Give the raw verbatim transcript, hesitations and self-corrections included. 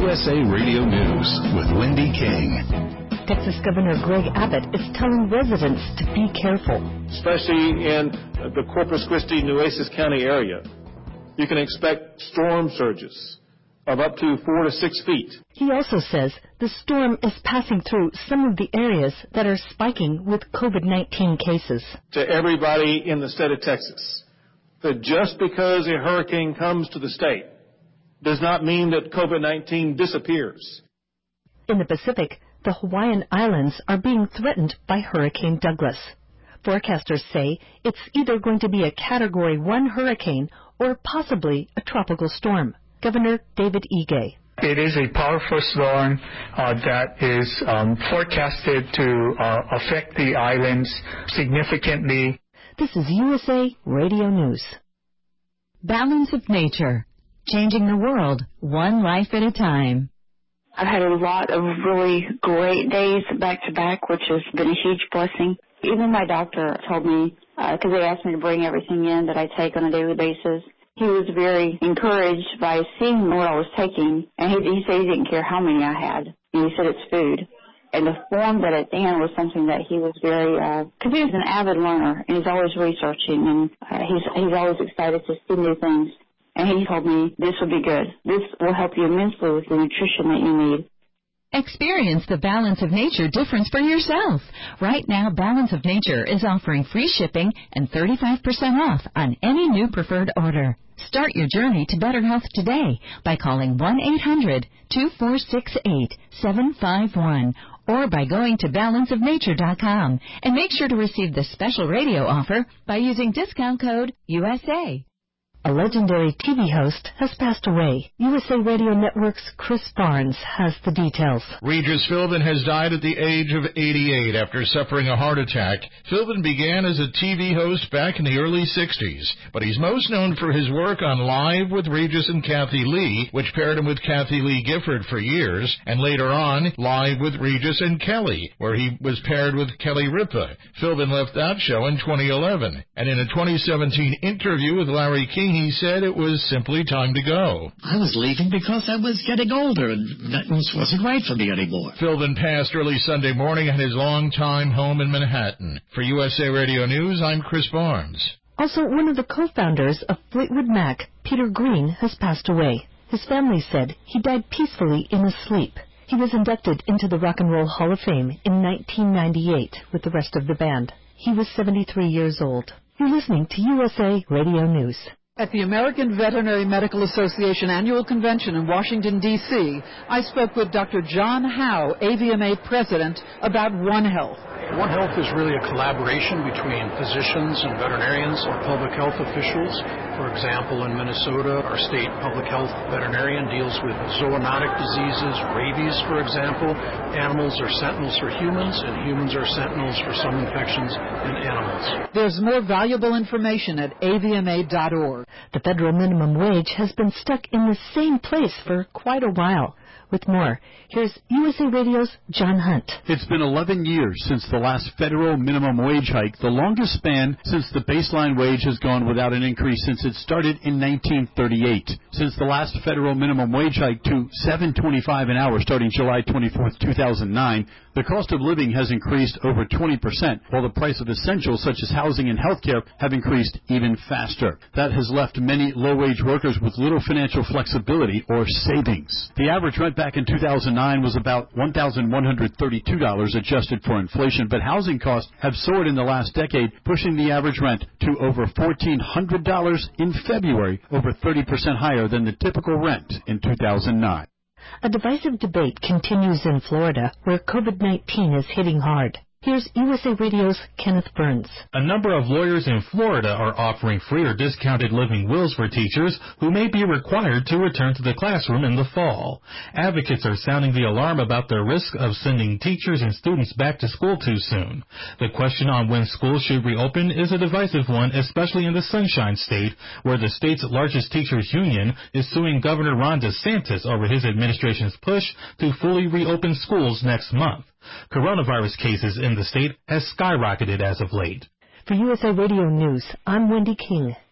S A Radio News with Wendy King. Texas Governor Greg Abbott is telling residents to be careful. Especially in the Corpus Christi, Nueces County area, you can expect storm surges of up to four to six feet. He also says the storm is passing through some of the areas that are spiking with COVID nineteen cases. To everybody in the state of Texas, that just because a hurricane comes to the state does not mean that COVID nineteen disappears. In the Pacific, the Hawaiian Islands are being threatened by Hurricane Douglas. Forecasters say it's either going to be a Category one hurricane or possibly a tropical storm. Governor David Ige. It is a powerful storm uh, that is um, forecasted to uh, affect the islands significantly. This is U S A Radio News. Balance of Nature, changing the world one life at a time. I've had a lot of really great days back to back, which has been a huge blessing. Even my doctor told me, because uh, they asked me to bring everything in that I take on a daily basis, he was very encouraged by seeing what I was taking, and he, he said he didn't care how many I had. And he said it's food. And the form that it's in was something that he was very, because uh, he was an avid learner, and he's always researching, and uh, he's, he's always excited to see new things. And he told me, this will be good. This will help you immensely with the nutrition that you need. Experience the Balance of Nature difference for yourself. Right now, Balance of Nature is offering free shipping and thirty-five percent off on any new preferred order. Start your journey to better health today by calling one eight hundred two four six eight seven five one or by going to balance of nature dot com. And make sure to receive the special radio offer by using discount code U S A. A legendary T V host has passed away. U S A Radio Network's Chris Barnes has the details. Regis Philbin has died at the age of eighty-eight after suffering a heart attack. Philbin began as a T V host back in the early sixties, but he's most known for his work on Live with Regis and Kathy Lee, which paired him with Kathy Lee Gifford for years, and later on, Live with Regis and Kelly, where he was paired with Kelly Ripa. Philbin left that show in twenty eleven, and in a twenty seventeen interview with Larry King, he said it was simply time to go. I was leaving because I was getting older and that wasn't right for me anymore. Philbin passed early Sunday morning at his longtime home in Manhattan. For U S A Radio News, I'm Chris Barnes. Also, one of the co-founders of Fleetwood Mac, Peter Green, has passed away. His family said he died peacefully in his sleep. He was inducted into the Rock and Roll Hall of Fame in nineteen ninety-eight with the rest of the band. He was seventy-three years old. You're listening to U S A Radio News. At the American Veterinary Medical Association Annual Convention in Washington, D C, I spoke with Doctor John Howe, A V M A President, about One Health. One Health is really a collaboration between physicians and veterinarians or public health officials. For example, in Minnesota, our state public health veterinarian deals with zoonotic diseases, rabies, for example. Animals are sentinels for humans, and humans are sentinels for some infections in animals. There's more valuable information at A V M A dot org. The federal minimum wage has been stuck in the same place for quite a while. With more, here's U S A Radio's John Hunt. It's been eleven years since the last federal minimum wage hike, the longest span since the baseline wage has gone without an increase since it started in nineteen thirty-eight. Since the last federal minimum wage hike to seven twenty-five an hour starting July twenty-fourth, two thousand nine, the cost of living has increased over twenty percent, while the price of essentials such as housing and health care have increased even faster. That has left many low-wage workers with little financial flexibility or savings. The average rent back in two thousand nine was about one thousand one hundred thirty-two dollars adjusted for inflation, but housing costs have soared in the last decade, pushing the average rent to over one thousand four hundred dollars in February, over thirty percent higher than the typical rent in two thousand nine. A divisive debate continues in Florida, where COVID nineteen is hitting hard. Here's U S A Radio's Kenneth Burns. A number of lawyers in Florida are offering free or discounted living wills for teachers who may be required to return to the classroom in the fall. Advocates are sounding the alarm about the risk of sending teachers and students back to school too soon. The question on when schools should reopen is a divisive one, especially in the Sunshine State, where the state's largest teachers union is suing Governor Ron DeSantis over his administration's push to fully reopen schools next month. Coronavirus cases in the state has skyrocketed as of late. For U S A Radio News, I'm Wendy King.